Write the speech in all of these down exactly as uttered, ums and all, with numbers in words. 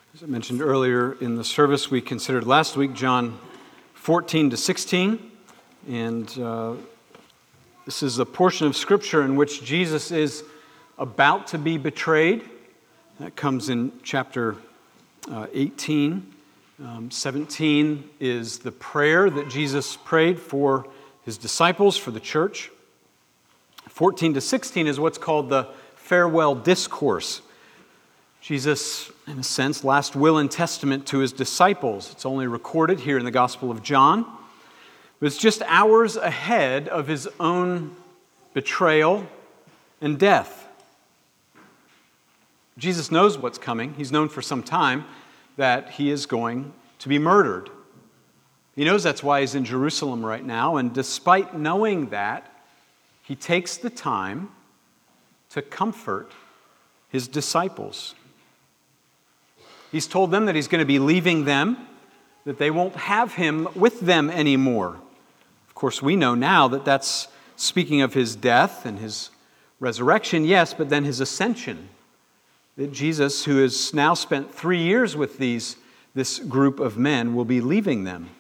As I mentioned earlier in the service, we considered last week John fourteen to sixteen, and uh, this is a portion of Scripture in which Jesus is about to be betrayed. That comes in chapter uh, eighteen. Um, seventeen is the prayer that Jesus prayed for his disciples, for the church. fourteen to sixteen is what's called the farewell discourse. Jesus, in a sense, last will and testament to his disciples. It's only recorded here in the Gospel of John. But it's just hours ahead of his own betrayal and death. Jesus knows what's coming. He's known for some time that he is going to be murdered. He knows that's why he's in Jerusalem right now, and despite knowing that, he takes the time to comfort his disciples. He's told them that he's going to be leaving them, that they won't have him with them anymore. Of course, we know now that that's speaking of his death and his resurrection, yes, but then his ascension. That Jesus, who has now spent three years with these, this group of men, will be leaving them.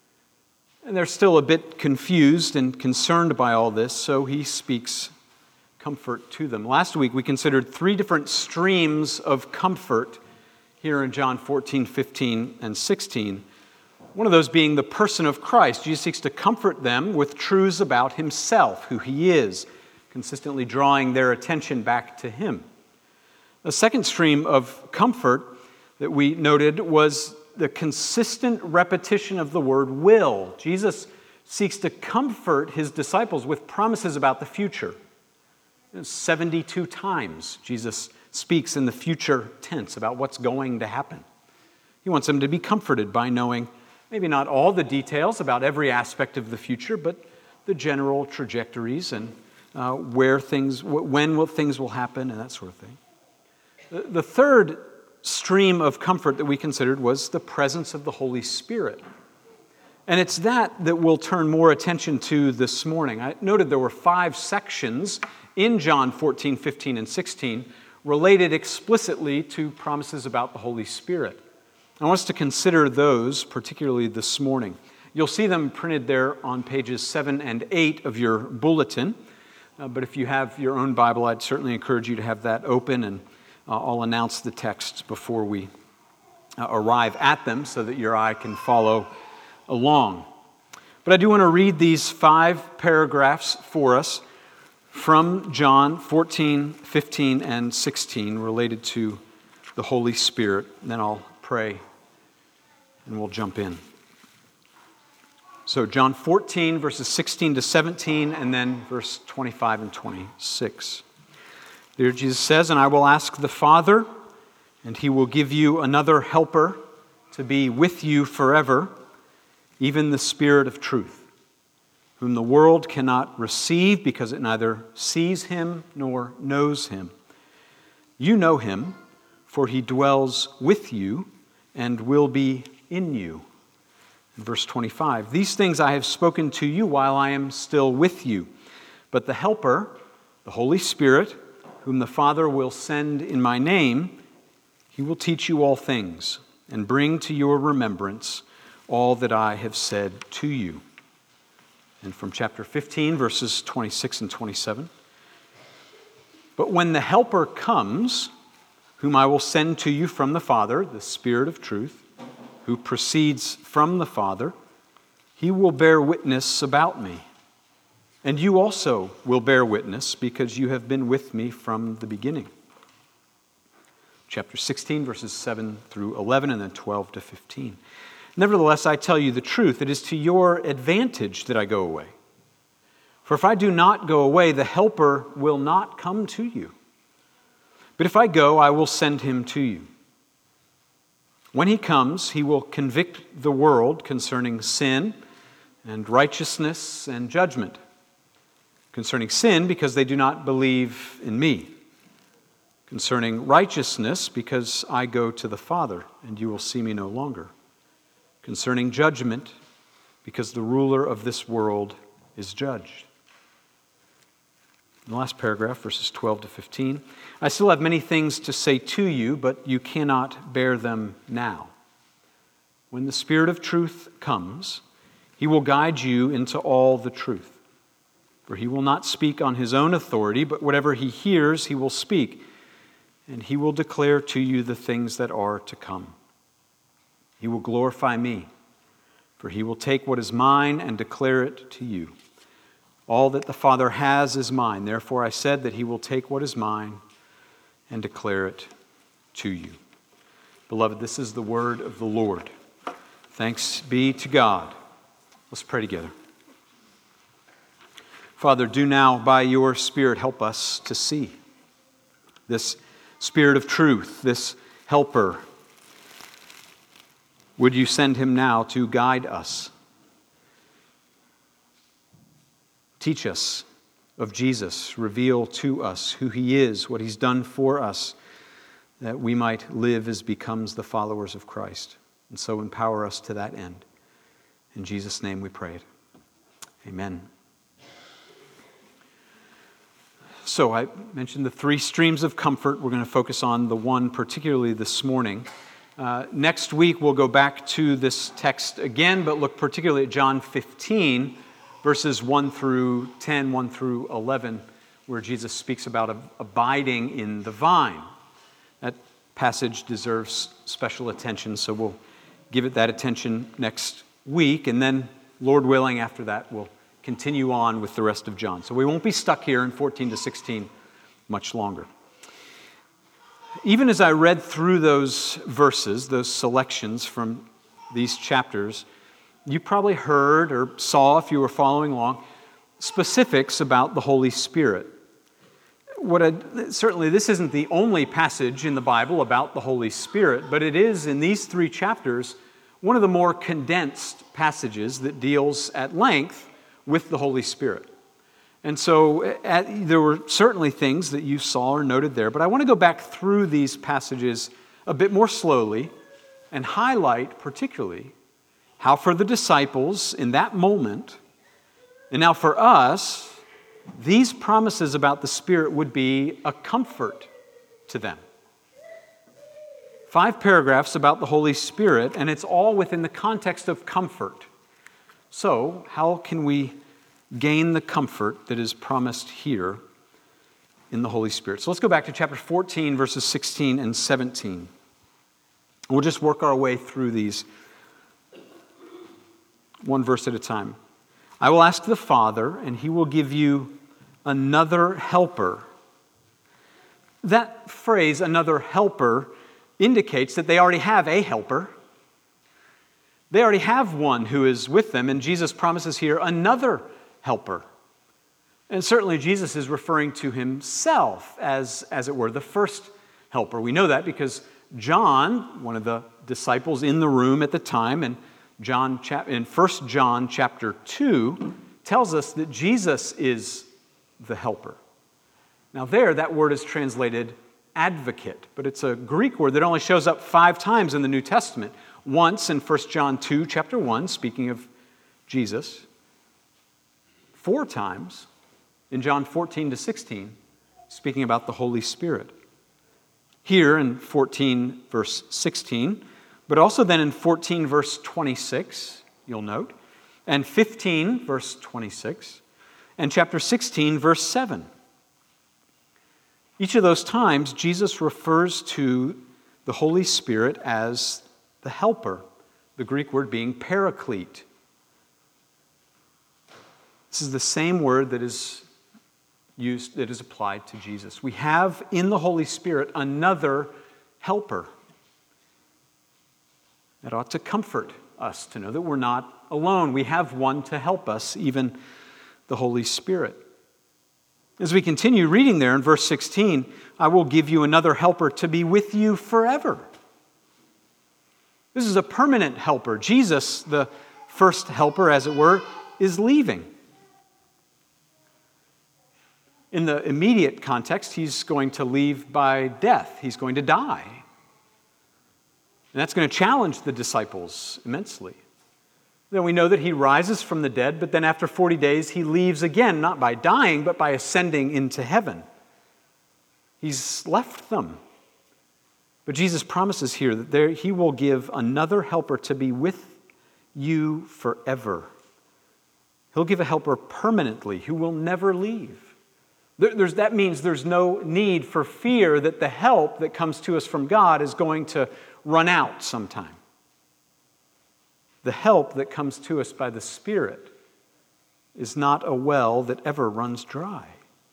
And they're still a bit confused and concerned by all this, so he speaks comfort to them. Last week we considered three different streams of comfort here in John fourteen, fifteen, and sixteen. One of those being the person of Christ. Jesus seeks to comfort them with truths about himself, who he is, consistently drawing their attention back to him. The second stream of comfort that we noted was the consistent repetition of the word will. Jesus seeks to comfort his disciples with promises about the future. seventy-two times Jesus speaks in the future tense about what's going to happen. He wants them to be comforted by knowing maybe not all the details about every aspect of the future, but the general trajectories and uh, where things, when will things will happen and that sort of thing. The, the third stream of comfort that we considered was the presence of the Holy Spirit. And it's that that we'll turn more attention to this morning. I noted there were five sections in John fourteen, fifteen, and sixteen related explicitly to promises about the Holy Spirit. I want us to consider those particularly this morning. You'll see them printed there on pages seven and eight of your bulletin. Uh, but if you have your own Bible, I'd certainly encourage you to have that open, and uh, I'll announce the texts before we uh, arrive at them so that your eye can follow along. But I do want to read these five paragraphs for us from John fourteen, fifteen, and sixteen related to the Holy Spirit. And then I'll pray and we'll jump in. So John fourteen, verses sixteen to seventeen, and then verse twenty-five and twenty-six. There Jesus says, "And I will ask the Father, and he will give you another helper to be with you forever, even the Spirit of truth, whom the world cannot receive because it neither sees him nor knows him. You know him, for he dwells with you and will be in you." In verse twenty-five, "These things I have spoken to you while I am still with you. But the Helper, the Holy Spirit, whom the Father will send in my name, he will teach you all things and bring to your remembrance all that I have said to you." And from chapter fifteen, verses twenty-six and twenty-seven, "But when the Helper comes, whom I will send to you from the Father, the Spirit of truth, who proceeds from the Father, he will bear witness about me. And you also will bear witness because you have been with me from the beginning." Chapter sixteen, verses seven through eleven, and then twelve to fifteen. "Nevertheless, I tell you the truth, it is to your advantage that I go away. For if I do not go away, the Helper will not come to you. But if I go, I will send him to you. When he comes, he will convict the world concerning sin and righteousness and judgment. Concerning sin, because they do not believe in me. Concerning righteousness, because I go to the Father, and you will see me no longer. Concerning judgment, because the ruler of this world is judged." the last paragraph, verses twelve to fifteen. I still have many things to say to you, but you cannot bear them now. When the Spirit of truth comes, he will guide you into all the truth. For he will not speak on his own authority, but whatever he hears, he will speak, and he will declare to you the things that are to come. He will glorify me, for he will take what is mine and declare it to you. All that the Father has is mine. Therefore I said that he will take what is mine and declare it to you. Beloved, this is the word of the Lord. Thanks be to God. Let's pray together. Father, do now by your Spirit help us to see this Spirit of truth, this helper. Would you send him now to guide us? Teach us of Jesus. Reveal to us who he is, what he's done for us, that we might live as becomes the followers of Christ. And so empower us to that end. In Jesus' name we pray it. Amen. So I mentioned the three streams of comfort. We're going to focus on the one particularly this morning. Uh, next week we'll go back to this text again, but look particularly at John fifteen, verses one through ten, one through eleven, where Jesus speaks about abiding in the vine. That passage deserves special attention, so we'll give it that attention next week, and then, Lord willing, after that, we'll continue on with the rest of John. So we won't be stuck here in fourteen to sixteen much longer. Even as I read through those verses, those selections from these chapters, you probably heard or saw, if you were following along, specifics about the Holy Spirit. What I, certainly, this isn't the only passage in the Bible about the Holy Spirit, but it is, in these three chapters, one of the more condensed passages that deals at length with the Holy Spirit. And so at, there were certainly things that you saw or noted there, but I want to go back through these passages a bit more slowly and highlight particularly how for the disciples in that moment, and now for us, these promises about the Spirit would be a comfort to them. Five paragraphs about the Holy Spirit, and it's all within the context of comfort. So, how can we gain the comfort that is promised here in the Holy Spirit? So let's go back to chapter fourteen, verses sixteen and seventeen. We'll just work our way through these one verse at a time. I will ask the Father, and he will give you another helper. That phrase, another helper, indicates that they already have a helper. They already have one who is with them, and Jesus promises here another helper. And certainly Jesus is referring to himself as, as it were, the first helper. We know that because John, one of the disciples in the room at the time, and John in First John chapter two, tells us that Jesus is the helper. Now there, that word is translated advocate, but it's a Greek word that only shows up five times in the New Testament. Once in First John two, chapter one, speaking of Jesus. Four times in John fourteen to sixteen, speaking about the Holy Spirit. Here in fourteen, verse sixteen, but also then in fourteen, verse twenty-six, you'll note, and fifteen, verse twenty-six, and chapter sixteen, verse seven. Each of those times, Jesus refers to the Holy Spirit as the helper, the Greek word being paraclete. This is the same word that is used, that is applied to Jesus. We have in the Holy Spirit another helper. That ought to comfort us to know that we're not alone. We have one to help us, even the Holy Spirit. As we continue reading there in verse sixteen, I will give you another helper to be with you forever. This is a permanent helper. Jesus, the first helper, as it were, is leaving. In the immediate context, he's going to leave by death. He's going to die. And that's going to challenge the disciples immensely. Then we know that he rises from the dead, but then after forty days he leaves again, not by dying, but by ascending into heaven. He's left them. But Jesus promises here that there he will give another helper to be with you forever. He'll give a helper permanently who will never leave. There, there's, that means there's no need for fear that the help that comes to us from God is going to run out sometime. The help that comes to us by the Spirit is not a well that ever runs dry.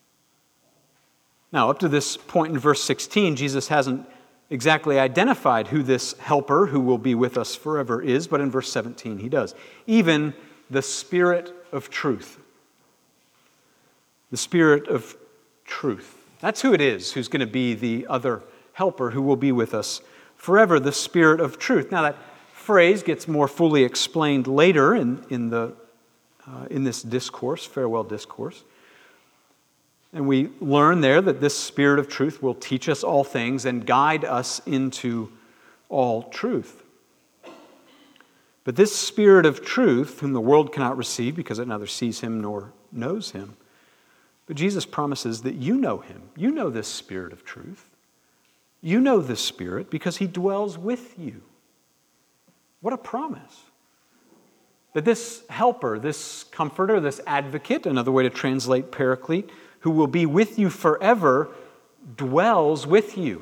Now, up to this point in verse sixteen, Jesus hasn't exactly identified who this helper who will be with us forever is, but in verse seventeen he does. Even the Spirit of truth. The Spirit of truth. That's who it is who's going to be the other helper who will be with us forever, the Spirit of truth. Now that phrase gets more fully explained later in, in, the, uh, in this discourse, farewell discourse. And we learn there that this Spirit of truth will teach us all things and guide us into all truth. But this Spirit of truth, whom the world cannot receive because it neither sees him nor knows him, but Jesus promises that you know him. You know this Spirit of truth. You know this Spirit because he dwells with you. What a promise. That this helper, this comforter, this advocate, another way to translate paraclete, who will be with you forever, dwells with you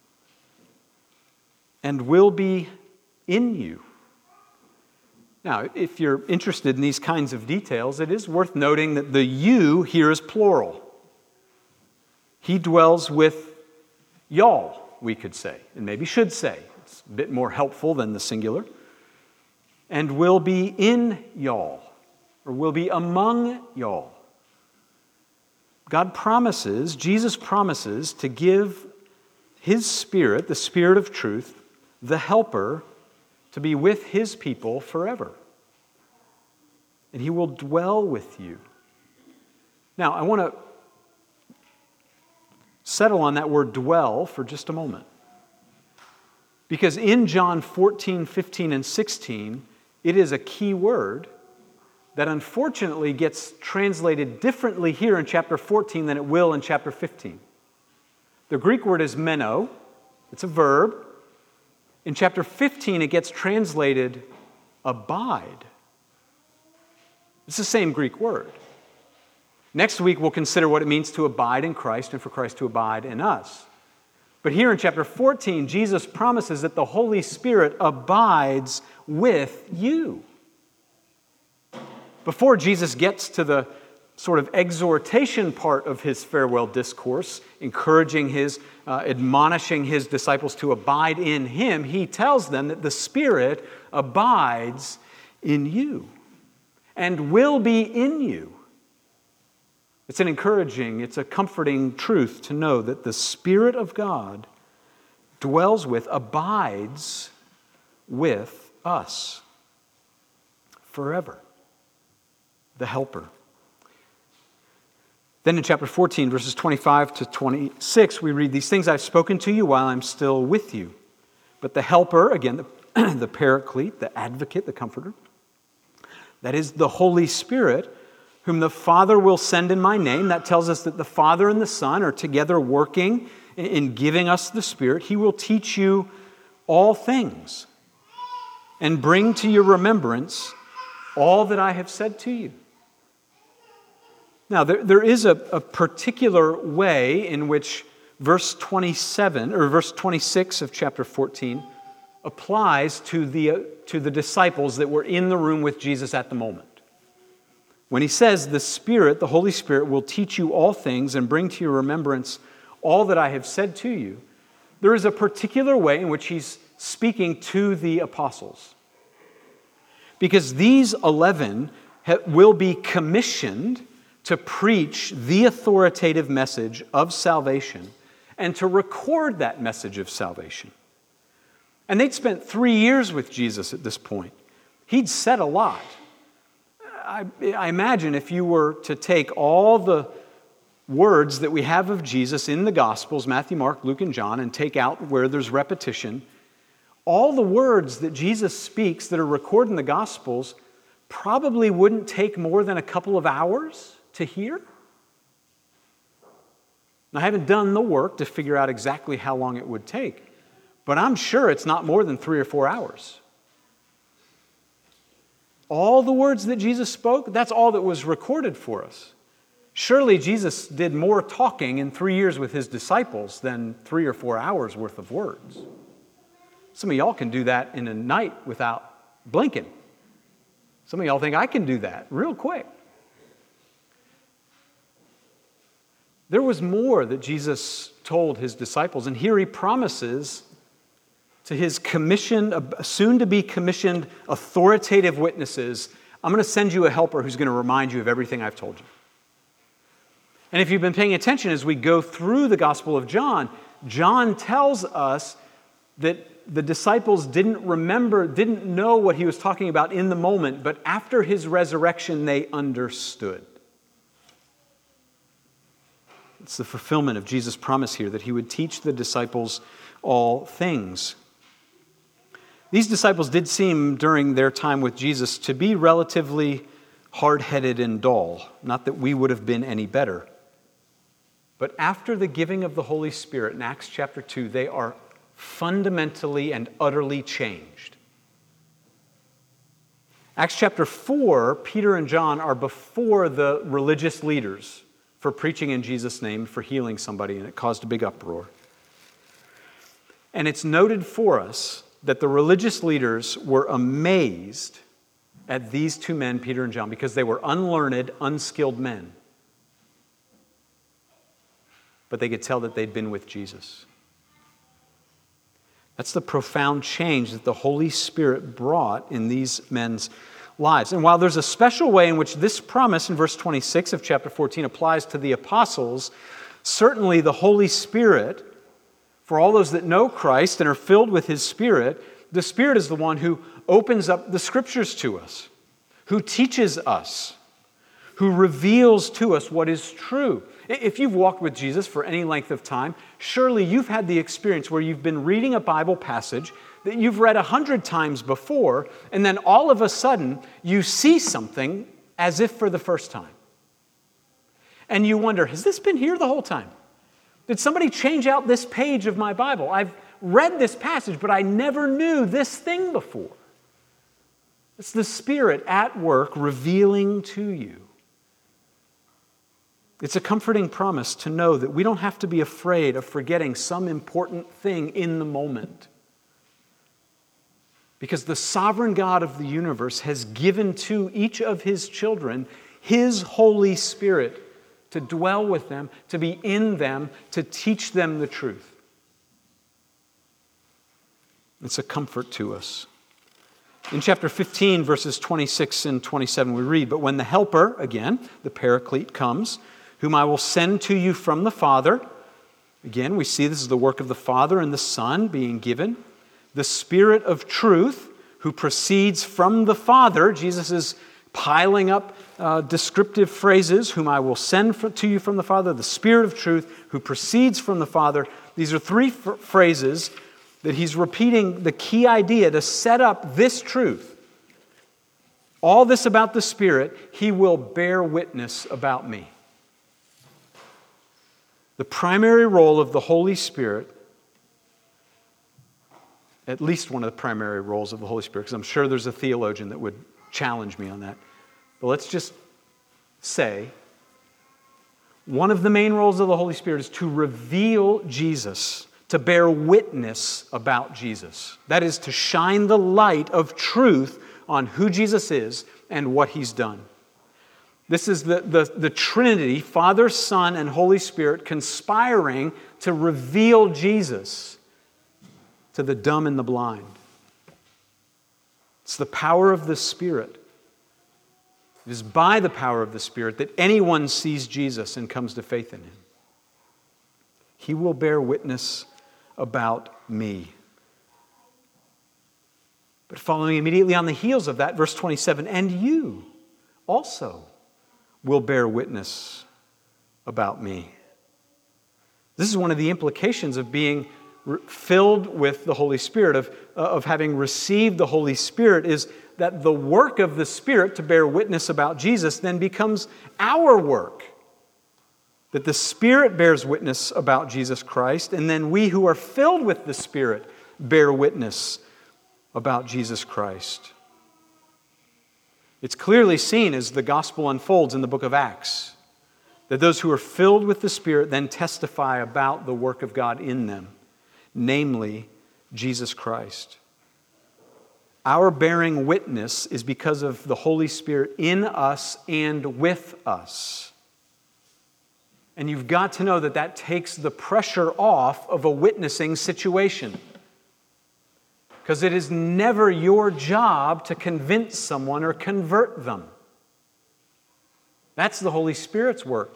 and will be in you. Now, if you're interested in these kinds of details, it is worth noting that the you here is plural. He dwells with y'all, we could say, and maybe should say. It's a bit more helpful than the singular. And will be in y'all, or will be among y'all. God promises, Jesus promises to give his Spirit, the Spirit of truth, the helper, to be with his people forever. And he will dwell with you. Now, I want to settle on that word dwell for just a moment. Because in John fourteen, fifteen, and sixteen, it is a key word that unfortunately gets translated differently here in chapter fourteen than it will in chapter fifteen. The Greek word is meno. It's a verb. In chapter fifteen, it gets translated abide. It's the same Greek word. Next week, we'll consider what it means to abide in Christ and for Christ to abide in us. But here in chapter fourteen, Jesus promises that the Holy Spirit abides with you. Before Jesus gets to the sort of exhortation part of his farewell discourse, encouraging his, uh, admonishing his disciples to abide in him, he tells them that the Spirit abides in you and will be in you. It's an encouraging, it's a comforting truth to know that the Spirit of God dwells with, abides with us forever. The helper. Then in chapter fourteen, verses twenty-five to twenty-six, we read, "These things I've spoken to you while I'm still with you. But the helper," again, the, the paraclete, the advocate, the comforter, that is the Holy Spirit, whom the Father will send in my name. That tells us that the Father and the Son are together working in giving us the Spirit. He will teach you all things and bring to your remembrance all that I have said to you. Now, there, there is a, a particular way in which verse twenty-seven, or verse twenty-six of chapter fourteen, applies to the, uh, to the disciples that were in the room with Jesus at the moment. When he says, the Spirit, the Holy Spirit, will teach you all things and bring to your remembrance all that I have said to you, there is a particular way in which he's speaking to the apostles. Because these eleven ha- will be commissioned to preach the authoritative message of salvation and to record that message of salvation. And they'd spent three years with Jesus at this point. He'd said a lot. I, I imagine if you were to take all the words that we have of Jesus in the Gospels, Matthew, Mark, Luke, and John, and take out where there's repetition, all the words that Jesus speaks that are recorded in the Gospels probably wouldn't take more than a couple of hours to hear. I haven't done the work to figure out exactly how long it would take, but I'm sure it's not more than three or four hours. All the words that Jesus spoke, that's all that was recorded for us. Surely Jesus did more talking in three years with his disciples than three or four hours worth of words. Some of y'all can do that in a night without blinking. Some of y'all think I can do that real quick. There was more that Jesus told his disciples, and here he promises to his commissioned, soon-to-be commissioned authoritative witnesses, I'm going to send you a helper who's going to remind you of everything I've told you. And if you've been paying attention as we go through the Gospel of John, John tells us that the disciples didn't remember, didn't know what he was talking about in the moment, but after his resurrection, they understood. It's the fulfillment of Jesus' promise here that he would teach the disciples all things. These disciples did seem, during their time with Jesus, to be relatively hard-headed and dull. Not that we would have been any better. But after the giving of the Holy Spirit in Acts chapter two, they are fundamentally and utterly changed. Acts chapter four, Peter and John are before the religious leaders for preaching in Jesus' name, for healing somebody, and it caused a big uproar. And it's noted for us that the religious leaders were amazed at these two men, Peter and John, because they were unlearned, unskilled men. But they could tell that they'd been with Jesus. That's the profound change that the Holy Spirit brought in these men's lives. And while there's a special way in which this promise in verse twenty-six of chapter fourteen applies to the apostles, certainly the Holy Spirit, for all those that know Christ and are filled with His Spirit, the Spirit is the one who opens up the Scriptures to us, who teaches us, who reveals to us what is true. If you've walked with Jesus for any length of time, surely you've had the experience where you've been reading a Bible passage that you've read a hundred times before, and then all of a sudden you see something as if for the first time. And you wonder, has this been here the whole time? Did somebody change out this page of my Bible? I've read this passage, but I never knew this thing before. It's the Spirit at work revealing to you. It's a comforting promise to know that we don't have to be afraid of forgetting some important thing in the moment. Because the sovereign God of the universe has given to each of His children His Holy Spirit to dwell with them, to be in them, to teach them the truth. It's a comfort to us. In chapter fifteen, verses twenty-six and twenty-seven, we read, "But when the Helper," again, the Paraclete, comes, "whom I will send to you from the Father," again, we see this is the work of the Father and the Son being given, "the Spirit of truth, who proceeds from the Father," Jesus is piling up uh, descriptive phrases, "whom I will send for, to you from the Father, the Spirit of truth, who proceeds from the Father." These are three f- phrases that he's repeating the key idea to set up this truth. All this about the Spirit, He will bear witness about me. The primary role of the Holy Spirit, at least one of the primary roles of the Holy Spirit, because I'm sure there's a theologian that would challenge me on that. But let's just say, one of the main roles of the Holy Spirit is to reveal Jesus, to bear witness about Jesus. That is, to shine the light of truth on who Jesus is and what He's done. This is the, the, the Trinity, Father, Son, and Holy Spirit, conspiring to reveal Jesus to the dumb and the blind. It's the power of the Spirit. It is by the power of the Spirit that anyone sees Jesus and comes to faith in Him. He will bear witness about me. But following immediately on the heels of that, verse twenty-seven, "And you also will bear witness about me." This is one of the implications of being re- filled with the Holy Spirit, of, uh, of having received the Holy Spirit, is that the work of the Spirit to bear witness about Jesus then becomes our work. That the Spirit bears witness about Jesus Christ, and then we who are filled with the Spirit bear witness about Jesus Christ. It's clearly seen as the gospel unfolds in the book of Acts, that those who are filled with the Spirit then testify about the work of God in them, namely Jesus Christ. Our bearing witness is because of the Holy Spirit in us and with us. And you've got to know that that takes the pressure off of a witnessing situation. Because it is never your job to convince someone or convert them. That's the Holy Spirit's work.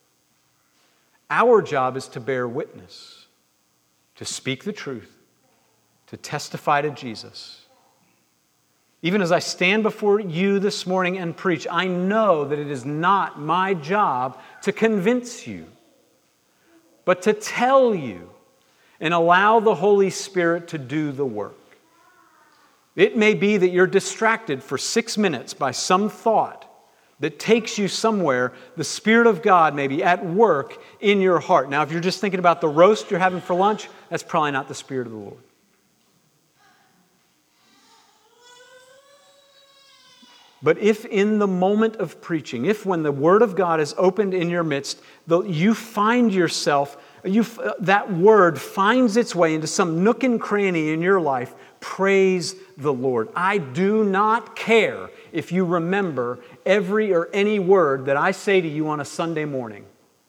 Our job is to bear witness, to speak the truth, to testify to Jesus. Even as I stand before you this morning and preach, I know that it is not my job to convince you, but to tell you and allow the Holy Spirit to do the work. It may be that you're distracted for six minutes by some thought that takes you somewhere. The Spirit of God may be at work in your heart. Now, if you're just thinking about the roast you're having for lunch, that's probably not the Spirit of the Lord. But if in the moment of preaching, if when the Word of God is opened in your midst, you find yourself, you, that Word finds its way into some nook and cranny in your life, praise the Lord. I do not care if you remember every or any word that I say to you on a Sunday morning.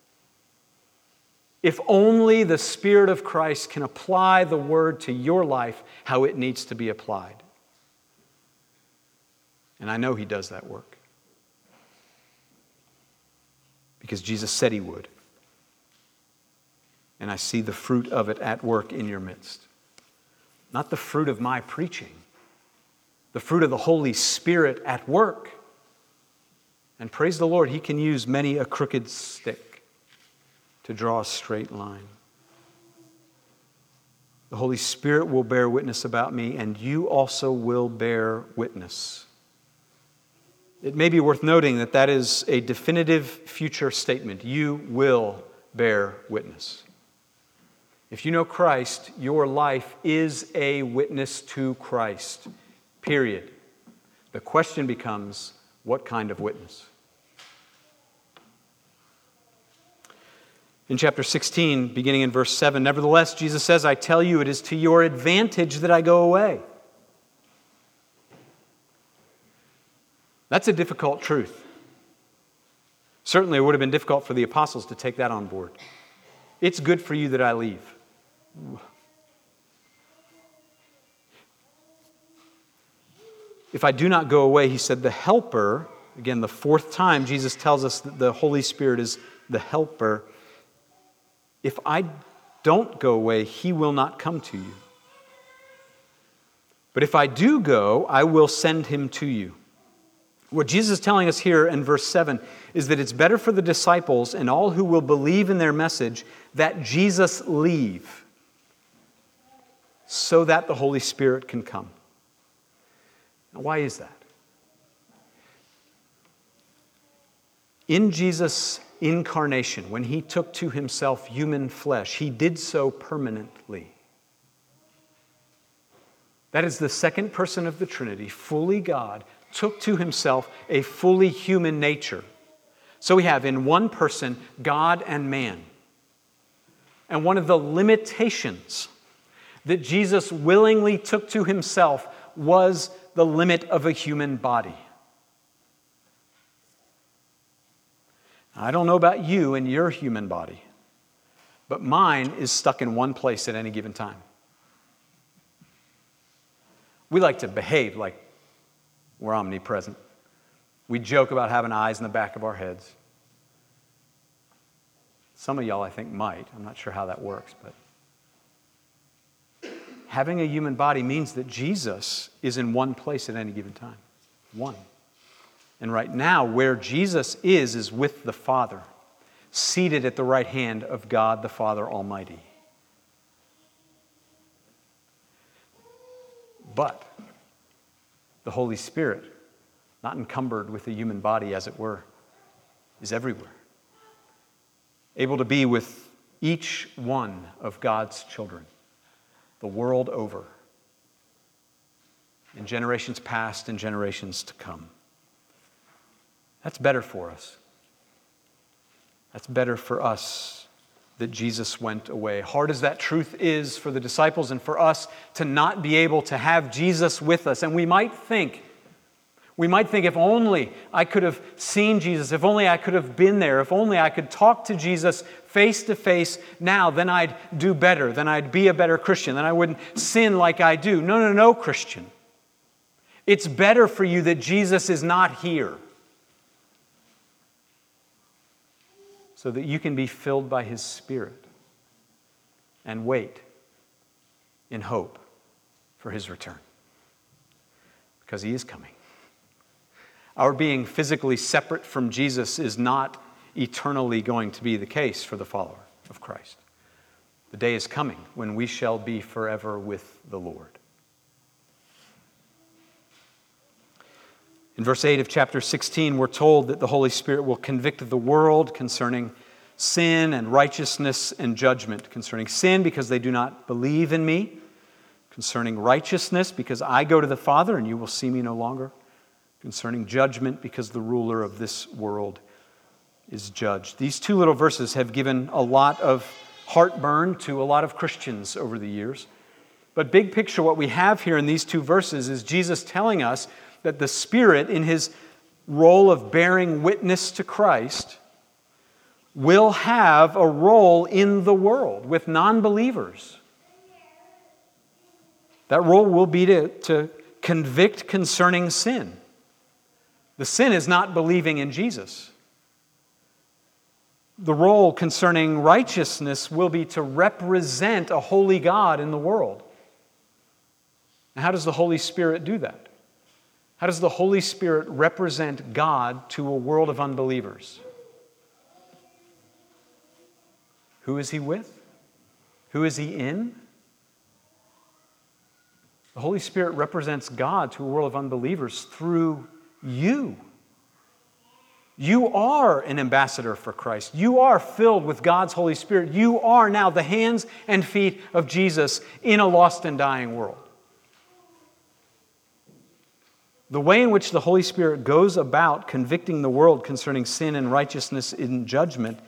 If only the Spirit of Christ can apply the Word to your life how it needs to be applied. And I know He does that work. Because Jesus said He would. And I see the fruit of it at work in your midst. Not the fruit of my preaching. The fruit of the Holy Spirit at work. And praise the Lord, He can use many a crooked stick to draw a straight line. The Holy Spirit will bear witness about me, and you also will bear witness. It may be worth noting that that is a definitive future statement. You will bear witness. If you know Christ, your life is a witness to Christ. Period. The question becomes, what kind of witness? In chapter sixteen, beginning in verse seven, nevertheless, Jesus says, I tell you, it is to your advantage that I go away. That's a difficult truth. Certainly it would have been difficult for the apostles to take that on board. It's good for you that I leave. If I do not go away, he said, the helper, again, the fourth time Jesus tells us that the Holy Spirit is the helper. If I don't go away, he will not come to you. But if I do go, I will send him to you. What Jesus is telling us here in verse seven is that it's better for the disciples and all who will believe in their message that Jesus leave so that the Holy Spirit can come. Now, why is that? In Jesus' incarnation, when he took to himself human flesh, he did so permanently. That is the second person of the Trinity, fully God, took to himself a fully human nature. So we have in one person God and man. And one of the limitations that Jesus willingly took to himself was the limit of a human body. I don't know about you and your human body, but mine is stuck in one place at any given time. We like to behave like we're omnipresent. We joke about having eyes in the back of our heads. Some of y'all, I think, might. I'm not sure how that works, but having a human body means that Jesus is in one place at any given time. One. And right now, where Jesus is, is with the Father, seated at the right hand of God the Father Almighty. But the Holy Spirit, not encumbered with a human body, as it were, is everywhere, able to be with each one of God's children, the world over, in generations past and generations to come. That's better for us. That's better for us that Jesus went away. Hard as that truth is for the disciples and for us to not be able to have Jesus with us. And we might think, we might think, if only I could have seen Jesus, if only I could have been there, if only I could talk to Jesus face to face now, then I'd do better, then I'd be a better Christian, then I wouldn't sin like I do. No, no, no, Christian. It's better for you that Jesus is not here, so that you can be filled by His Spirit and wait in hope for His return. Because He is coming. Our being physically separate from Jesus is not eternally going to be the case for the follower of Christ. The day is coming when we shall be forever with the Lord. In verse eight of chapter sixteen, we're told that the Holy Spirit will convict the world concerning sin and righteousness and judgment. Concerning sin, because they do not believe in me. Concerning righteousness, because I go to the Father and you will see me no longer. Concerning judgment, because the ruler of this world is judged. These two little verses have given a lot of heartburn to a lot of Christians over the years. But big picture, what we have here in these two verses is Jesus telling us that the Spirit, in His role of bearing witness to Christ, will have a role in the world with non-believers. That role will be to, to convict concerning sin. The sin is not believing in Jesus. The role concerning righteousness will be to represent a holy God in the world. And how does the Holy Spirit do that? How does the Holy Spirit represent God to a world of unbelievers? Who is He with? Who is He in? The Holy Spirit represents God to a world of unbelievers through you. You are an ambassador for Christ. You are filled with God's Holy Spirit. You are now the hands and feet of Jesus in a lost and dying world. The way in which the Holy Spirit goes about convicting the world concerning sin and righteousness in judgment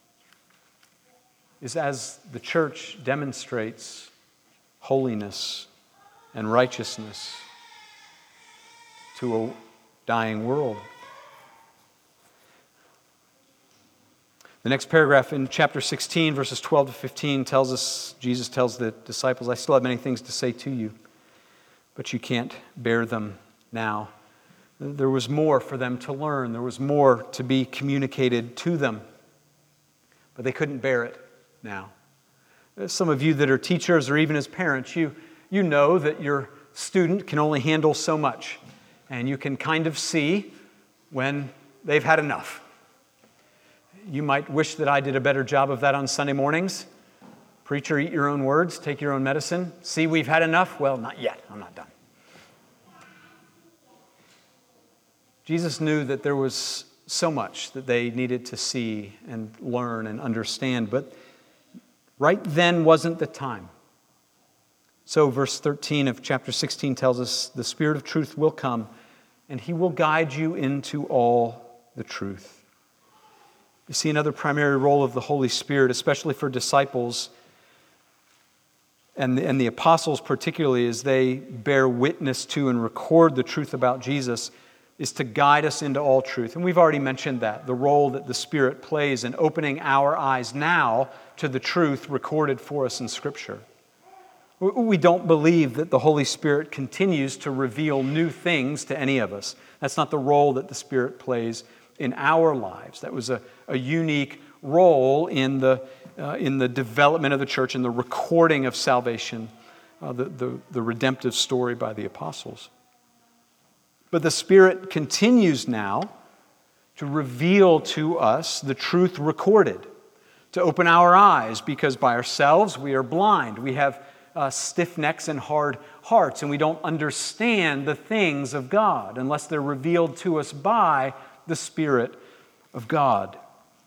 is as the church demonstrates holiness and righteousness to a dying world. The next paragraph in chapter sixteen, verses twelve to fifteen, tells us, Jesus tells the disciples, I still have many things to say to you, but you can't bear them now. There was more for them to learn. There was more to be communicated to them, but they couldn't bear it now. Some of you that are teachers or even as parents, you, you know that your student can only handle so much, and you can kind of see when they've had enough. You might wish that I did a better job of that on Sunday mornings. Preacher, eat your own words, take your own medicine. See, we've had enough? Well, not yet. I'm not done. Jesus knew that there was so much that they needed to see and learn and understand, but right then wasn't the time. So verse thirteen of chapter sixteen tells us, the Spirit of truth will come, and He will guide you into all the truth. You see, another primary role of the Holy Spirit, especially for disciples and the, and the apostles particularly, as they bear witness to and record the truth about Jesus, is to guide us into all truth. And we've already mentioned that, the role that the Spirit plays in opening our eyes now to the truth recorded for us in Scripture. We don't believe that the Holy Spirit continues to reveal new things to any of us. That's not the role that the Spirit plays in our lives. That was a, a unique role in the, uh, in the development of the church, in the recording of salvation, uh, the, the, the redemptive story by the apostles. But the Spirit continues now to reveal to us the truth recorded, to open our eyes, because by ourselves we are blind. We have uh, stiff necks and hard hearts, and we don't understand the things of God unless they're revealed to us by the Spirit of God.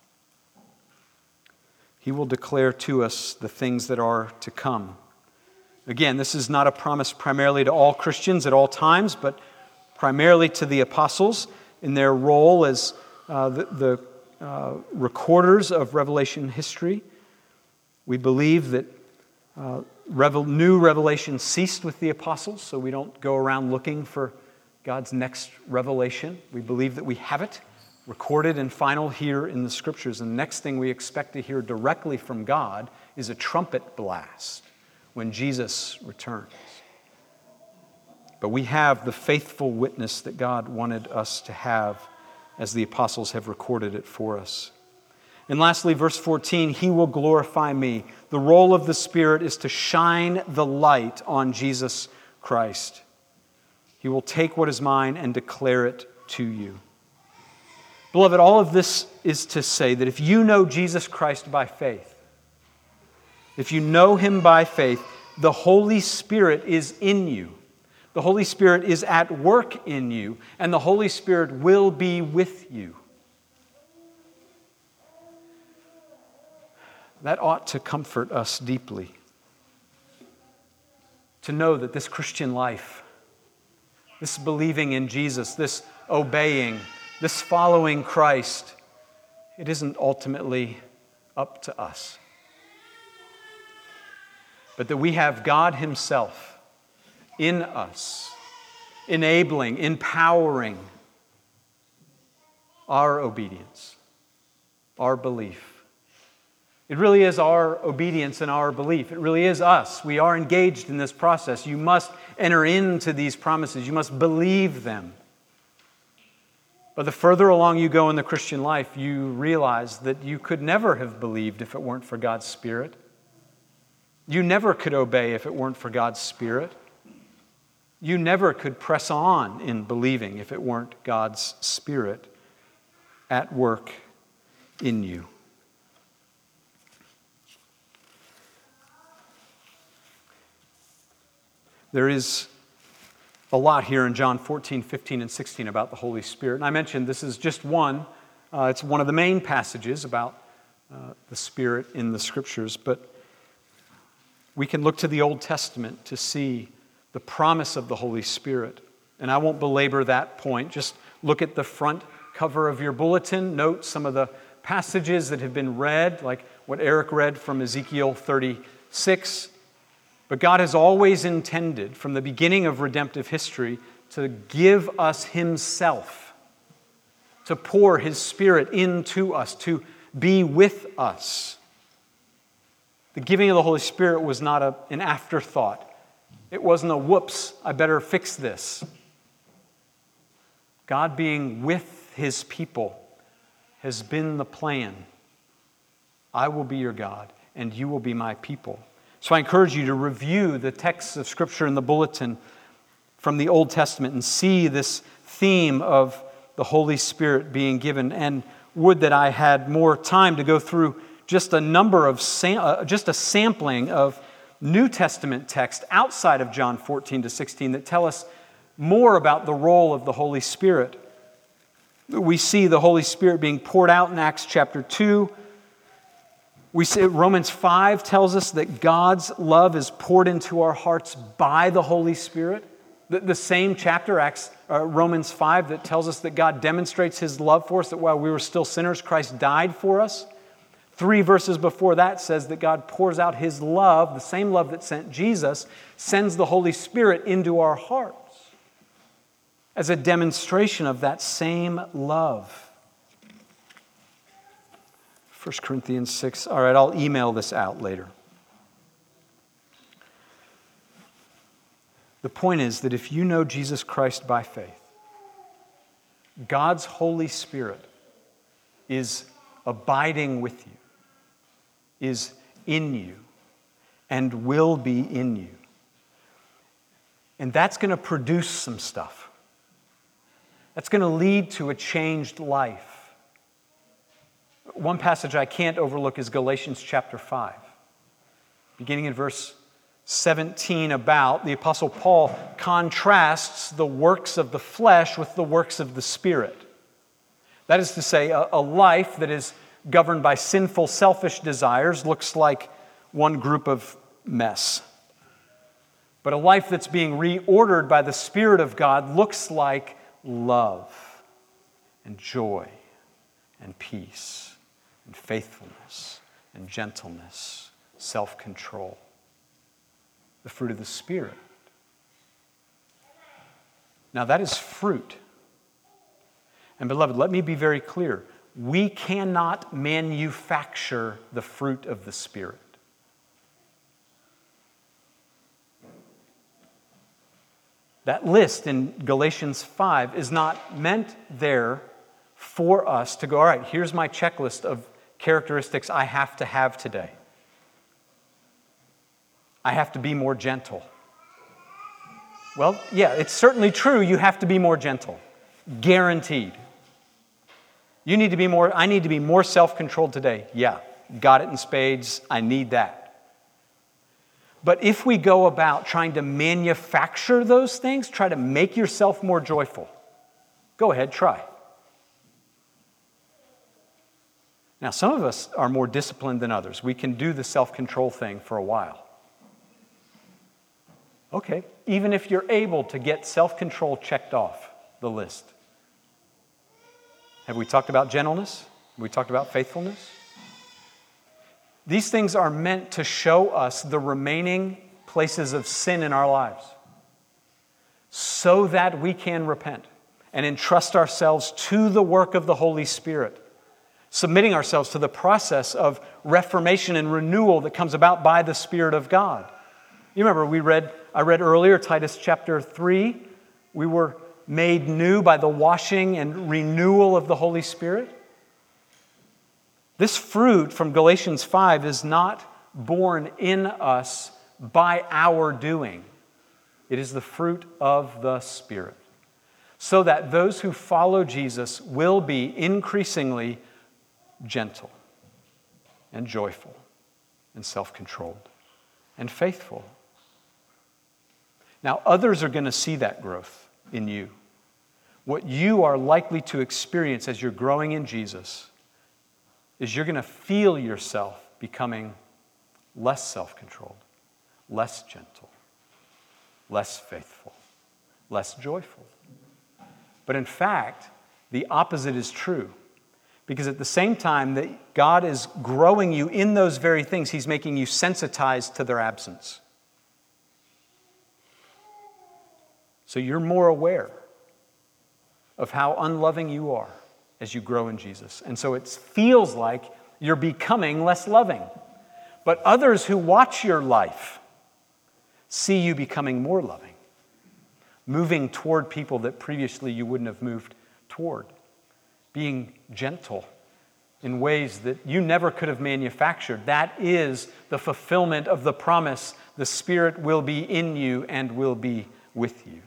He will declare to us the things that are to come. Again, this is not a promise primarily to all Christians at all times, but primarily to the apostles in their role as uh, the, the uh, recorders of Revelation history. We believe that uh, revel- new revelation ceased with the apostles, so we don't go around looking for God's next revelation. We believe that we have it recorded and final here in the Scriptures. And the next thing we expect to hear directly from God is a trumpet blast when Jesus returns. But we have the faithful witness that God wanted us to have, as the apostles have recorded it for us. And lastly, verse fourteen, He will glorify me. The role of the Spirit is to shine the light on Jesus Christ. He will take what is mine and declare it to you. Beloved, all of this is to say that if you know Jesus Christ by faith, if you know Him by faith, the Holy Spirit is in you. The Holy Spirit is at work in you, and the Holy Spirit will be with you. That ought to comfort us deeply. To know that this Christian life, this believing in Jesus, this obeying, this following Christ, it isn't ultimately up to us. But that we have God Himself in us, enabling, empowering our obedience, our belief. It really is our obedience and our belief. It really is us. We are engaged in this process. You must enter into these promises. You must believe them. But the further along you go in the Christian life, you realize that you could never have believed if it weren't for God's Spirit. You never could obey if it weren't for God's Spirit. You never could press on in believing if it weren't God's Spirit at work in you. There is a lot here in John fourteen, fifteen, and sixteen about the Holy Spirit. And I mentioned this is just one. Uh, it's one of the main passages about uh, the Spirit in the Scriptures. But we can look to the Old Testament to see the promise of the Holy Spirit. And I won't belabor that point. Just look at the front cover of your bulletin. Note some of the passages that have been read, like what Eric read from Ezekiel thirty-six. But God has always intended, from the beginning of redemptive history, to give us Himself, to pour His Spirit into us, to be with us. The giving of the Holy Spirit was not a, an afterthought. It wasn't a whoops, I better fix this. God being with His people has been the plan. I will be your God, and you will be my people. So I encourage you to review the texts of Scripture in the bulletin from the Old Testament and see this theme of the Holy Spirit being given. And would that I had more time to go through just a number of, sam- uh, just a sampling of New Testament texts outside of John fourteen to sixteen that tell us more about the role of the Holy Spirit. We see the Holy Spirit being poured out in Acts chapter two. We see Romans five tells us that God's love is poured into our hearts by the Holy Spirit. The, the same chapter, Acts, uh, Romans five, that tells us that God demonstrates His love for us, that while we were still sinners, Christ died for us. Three verses before that says that God pours out His love, the same love that sent Jesus, sends the Holy Spirit into our hearts as a demonstration of that same love. First Corinthians six. All right, I'll email this out later. The point is that if you know Jesus Christ by faith, God's Holy Spirit is abiding with you, is in you, and will be in you. And that's going to produce some stuff. That's going to lead to a changed life. One passage I can't overlook is Galatians chapter five, beginning in verse seventeen about, the Apostle Paul contrasts the works of the flesh with the works of the Spirit. That is to say, a, a life that is governed by sinful, selfish desires looks like one group of mess. But a life that's being reordered by the Spirit of God looks like love and joy and peace and faithfulness and gentleness, self-control. The fruit of the Spirit. Now that is fruit. And beloved, let me be very clear. We cannot manufacture the fruit of the Spirit. That list in Galatians five is not meant there for us to go, all right, here's my checklist of characteristics I have to have today. I have to be more gentle. Well, yeah, it's certainly true you have to be more gentle. Guaranteed. You need to be more, I need to be more self-controlled today. Yeah, got it in spades. I need that. But if we go about trying to manufacture those things, try to make yourself more joyful, go ahead, try. Now, some of us are more disciplined than others. We can do the self-control thing for a while. Okay, even if you're able to get self-control checked off the list. Have we talked about gentleness? Have we talked about faithfulness? These things are meant to show us the remaining places of sin in our lives so that we can repent and entrust ourselves to the work of the Holy Spirit, submitting ourselves to the process of reformation and renewal that comes about by the Spirit of God. You remember we read, I read earlier, Titus chapter three, we were made new by the washing and renewal of the Holy Spirit. This fruit from Galatians five is not born in us by our doing. It is the fruit of the Spirit. So that those who follow Jesus will be increasingly gentle and joyful and self-controlled and faithful. Now, others are going to see that growth in you. What you are likely to experience as you're growing in Jesus is you're going to feel yourself becoming less self-controlled, less gentle, less faithful, less joyful. But in fact, the opposite is true. Because at the same time that God is growing you in those very things, He's making you sensitized to their absence. So you're more aware of how unloving you are as you grow in Jesus. And so it feels like you're becoming less loving. But others who watch your life see you becoming more loving, moving toward people that previously you wouldn't have moved toward, being gentle in ways that you never could have manufactured. That is the fulfillment of the promise. The Spirit will be in you and will be with you.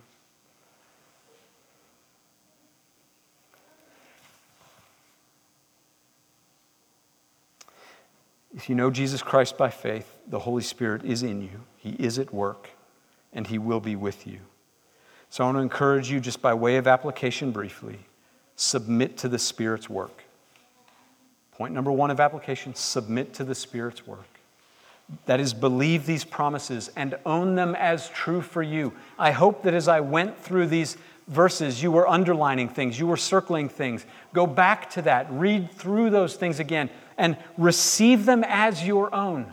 If you know Jesus Christ by faith, the Holy Spirit is in you. He is at work, and He will be with you. So I want to encourage you, just by way of application briefly, submit to the Spirit's work. Point number one of application, submit to the Spirit's work. That is, believe these promises and own them as true for you. I hope that as I went through these verses, you were underlining things, you were circling things. Go back to that, read through those things again, and receive them as your own.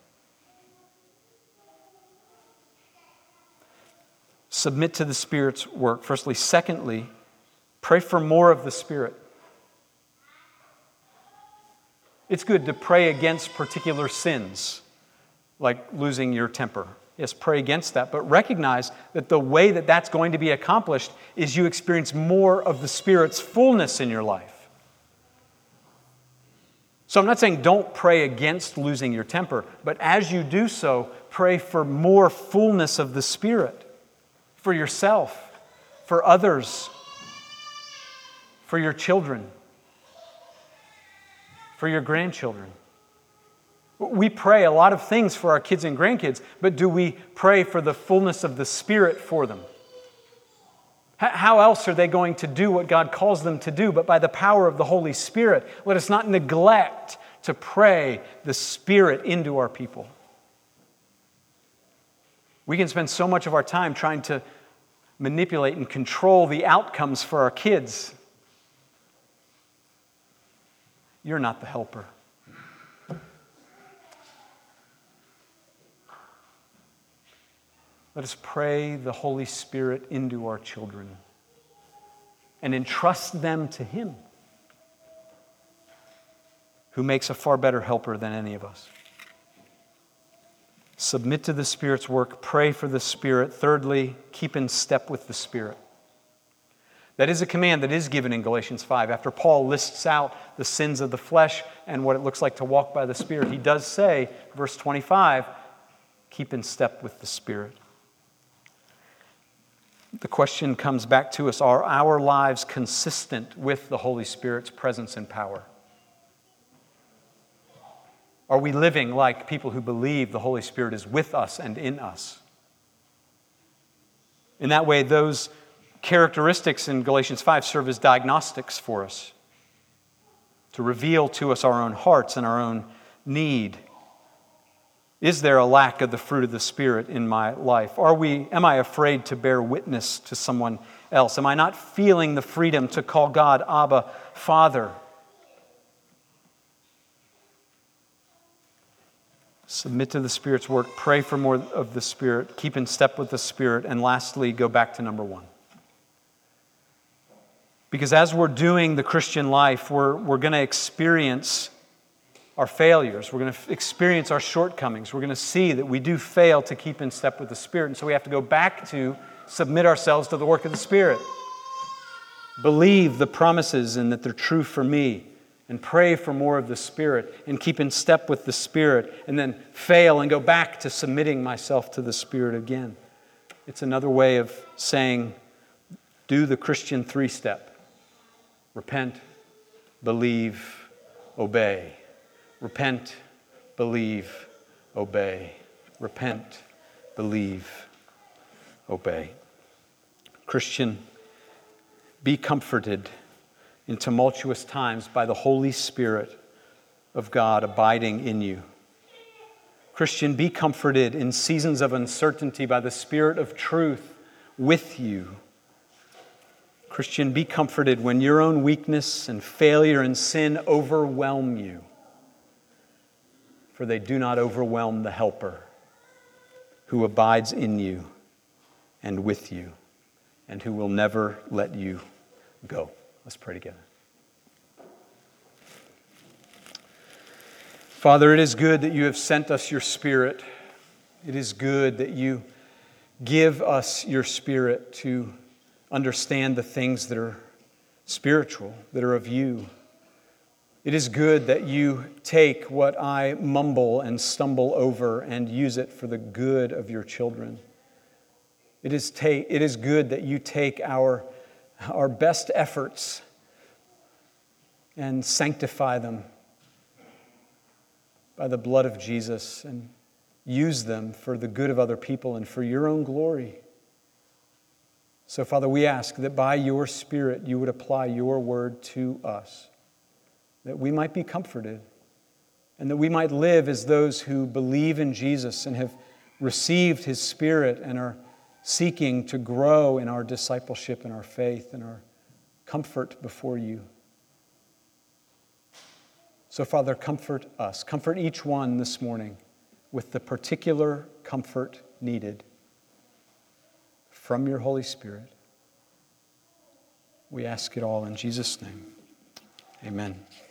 Submit to the Spirit's work, firstly. Secondly, pray for more of the Spirit. It's good to pray against particular sins, like losing your temper. Yes, pray against that, but recognize that the way that that's going to be accomplished is you experience more of the Spirit's fullness in your life. So I'm not saying don't pray against losing your temper, but as you do so, pray for more fullness of the Spirit for yourself, for others, for your children, for your grandchildren. We pray a lot of things for our kids and grandkids, but do we pray for the fullness of the Spirit for them? How else are they going to do what God calls them to do but by the power of the Holy Spirit? Let us not neglect to pray the Spirit into our people. We can spend so much of our time trying to manipulate and control the outcomes for our kids. You're not the helper. Let us pray the Holy Spirit into our children and entrust them to Him, who makes a far better helper than any of us. Submit to the Spirit's work. Pray for the Spirit. Thirdly, keep in step with the Spirit. That is a command that is given in Galatians five. After Paul lists out the sins of the flesh and what it looks like to walk by the Spirit, he does say, verse twenty-five, keep in step with the Spirit. The question comes back to us, are our lives consistent with the Holy Spirit's presence and power? Are we living like people who believe the Holy Spirit is with us and in us? In that way, those characteristics in Galatians five serve as diagnostics for us to reveal to us our own hearts and our own need. Is there a lack of the fruit of the Spirit in my life? Are we, am I afraid to bear witness to someone else? Am I not feeling the freedom to call God Abba, Father? Submit to the Spirit's work. Pray for more of the Spirit. Keep in step with the Spirit. And lastly, go back to number one. Because as we're doing the Christian life, we're, we're going to experience our failures. We're going to experience our shortcomings. We're going to see that we do fail to keep in step with the Spirit. And so we have to go back to submit ourselves to the work of the Spirit. Believe the promises and that they're true for me. And pray for more of the Spirit. And keep in step with the Spirit. And then fail and go back to submitting myself to the Spirit again. It's another way of saying, do the Christian three-step. Repent, believe, obey. Repent, believe, obey. Repent, believe, obey. Christian, be comforted in tumultuous times by the Holy Spirit of God abiding in you. Christian, be comforted in seasons of uncertainty by the Spirit of truth with you. Christian, be comforted when your own weakness and failure and sin overwhelm you. For they do not overwhelm the helper who abides in you and with you and who will never let you go. Let's pray together. Father, it is good that you have sent us your Spirit. It is good that you give us your Spirit to understand the things that are spiritual, that are of you. It is good that you take what I mumble and stumble over and use it for the good of your children. It is, ta- it is good that you take our, our best efforts and sanctify them by the blood of Jesus and use them for the good of other people and for your own glory. So, Father, we ask that by your Spirit you would apply your word to us, that we might be comforted, and that we might live as those who believe in Jesus and have received His Spirit and are seeking to grow in our discipleship and our faith and our comfort before you. So, Father, comfort us. Comfort each one this morning with the particular comfort needed from your Holy Spirit. We ask it all in Jesus' name. Amen.